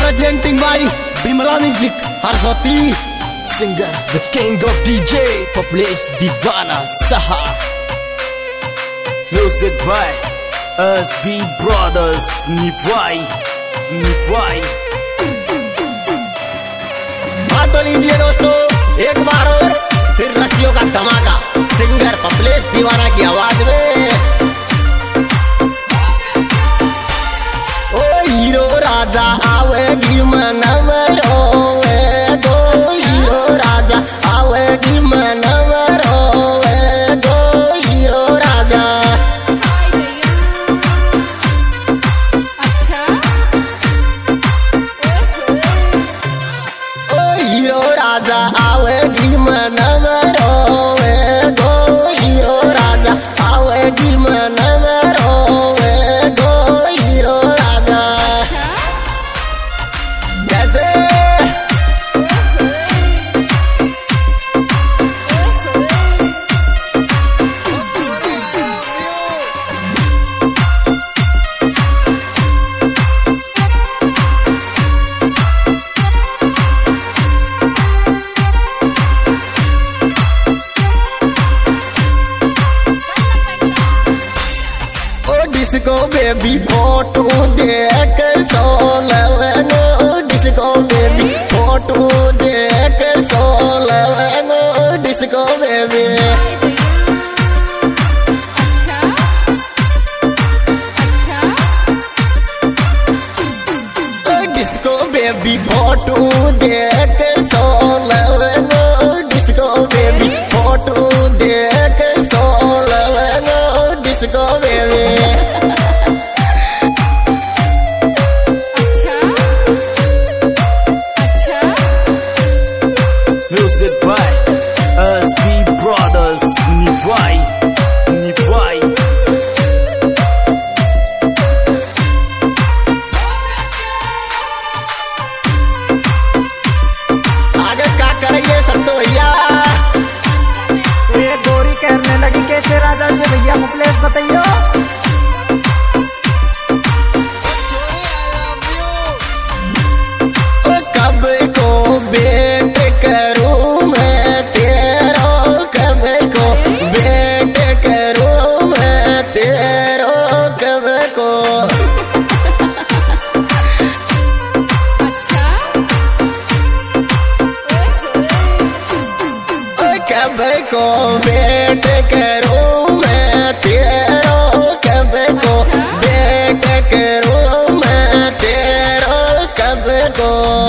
Presenting by Bimala Music, Harshwati Singer, the king of DJ, Populace Divana Saha. Music by SB Brothers, Nivai. हाँ तो लीजिए दोस्तों एक बार और फिर रस्सियों का धमाका सिंगर पपलेश दीवाना की आवाज में। ओ हीरो राजा आवेगी मनम रोवे दो, हीरो राजा आवेगी मनम रोवे दो, हीरो राजा। हीरो राजा आवेगी मनम रोवे दो, हीरो राजा आवेगी मनम रोवे दो, हीरो राजा। कैसे डिस्को बेबी फोटो देख सोलवनो, डिस्को बेबी फोटो देख सोलवनो, disco baby. Disco baby photo देख सोलवनो, डिस्को बेबी फोटो देख सोलवनो, disco baby. Music by SB Brothers, Nivai. आगे क्या करेंगे संतो भैया? ये गोरी कहने लगी कैसे राजा से भैया मुकलेश बताइयो। कब को बेट करूं मैं तेरो, कब को बेट करूं मैं तेरो, कब को। कब को बेट करूं मैं तेरो, कब को बेट करूं मैं तेरो, कब को।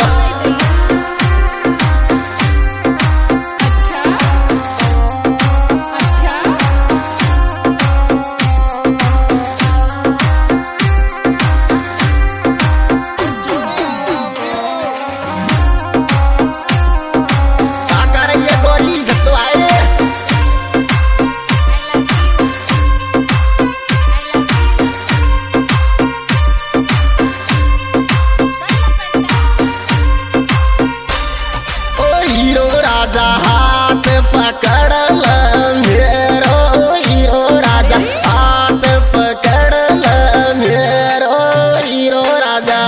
हाथ पकड़ ल मेरो, हीरो राजा हाथ पकड़ ल मेरो, हीरो राजा।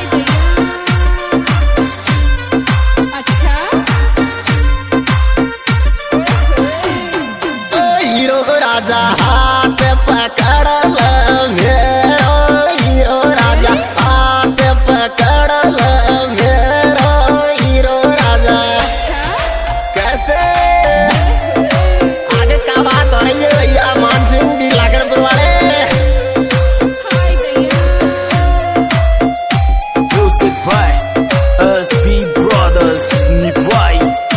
हीरो राजा हाथ पकड़ ल मेरो, हीरो राजा हाथ पकड़ ल मेरो, हीरो राजा। कैसे आगे क्या बात हो रही है भैया? मान सिंह जी लागड़पुर वाले। Music by SB Brothers, Nivai.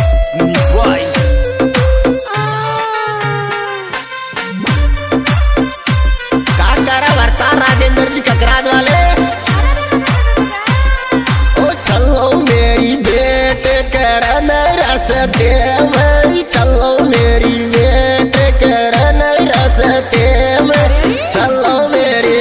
क्या करा भरता राजेंद्र जी ककराज वाले? ओ चलो मेरी बेट करन रस देव, चलो मेरी बेट करन रस देव, चलो मेरी।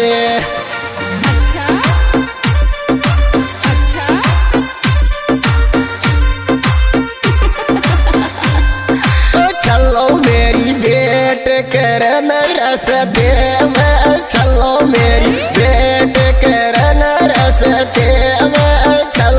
ओ चलो मेरी बेट करन रस देव, चलो मेरी बेट करन रस देव, चलो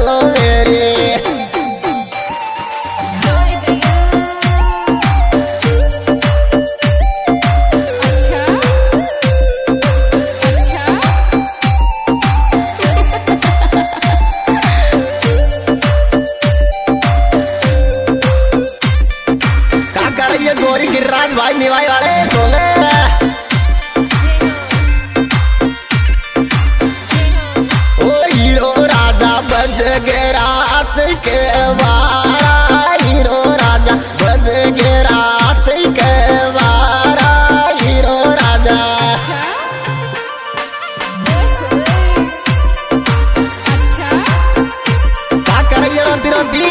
के वारा हीरो राजा बज के रात के वारा हीरो राजा। क्या करेंगे रोती रोती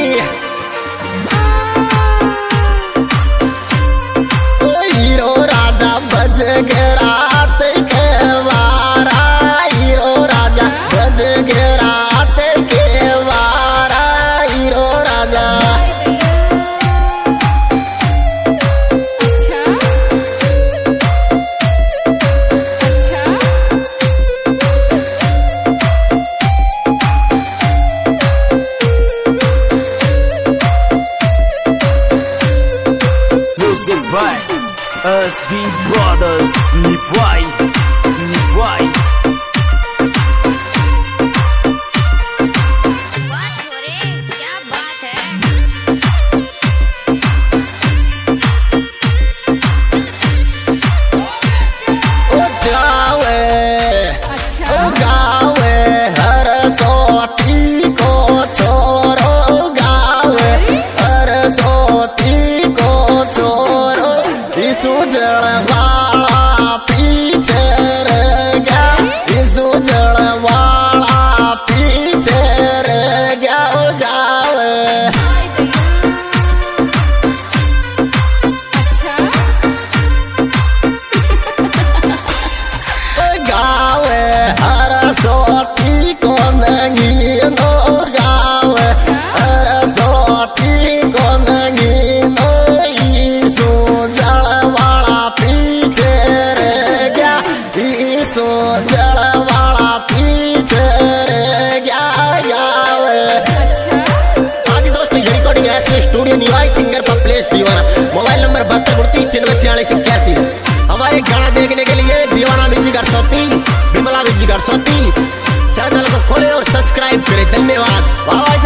हीरो राजा बज के रात के वारा हीरो राजा बज के रात के वारा हीरो राजा। Music by SB Brothers. Nivai, Nivai. बात हो रे, क्या बात है? ओ गावे ओ गावे हर सोती को छोरो गावे हर सोती को छोरो यीशु जल वाला पीछे रह गया यीशु जल वाला पीछे रह गया ओ गावे गावे हर सोती को नंगी नो गावे हर सोती को नंगी नो यीशु जल वाला पीछे रह गया यीशु जल वाला पीछे रह गया गावे। आज दोस्तों ये रिकॉर्डिंग है स्टूडियो निवाई सिंगर पप्लेश दीवाना मोबाइल नंबर 72 हमारे गाना देखने के लिए दीवाना music Saraswati Vimla music Saraswati channel को खोले और सब्सक्राइब करें। धन्यवाद।